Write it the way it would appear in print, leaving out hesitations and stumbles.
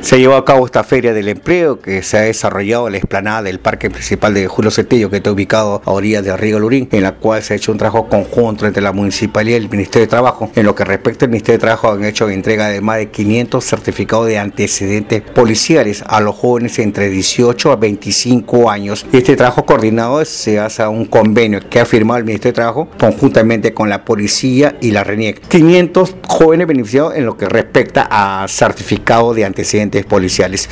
Se llevó a cabo esta feria del empleo que se ha desarrollado en la explanada del Parque Principal de Julio Cetello, que está ubicado a orillas de Río Lurín, en la cual se ha hecho un trabajo conjunto entre la Municipalidad y el Ministerio de Trabajo. En lo que respecta al Ministerio de Trabajo, han hecho entrega de más de 500 certificados de antecedentes policiales a los jóvenes entre 18 a 25 años. Este trabajo coordinado se hace a un convenio que ha firmado el Ministerio de Trabajo conjuntamente con la Policía y la RENIEC. 500 jóvenes beneficiados en lo que respecta a certificado de antecedentes policiales.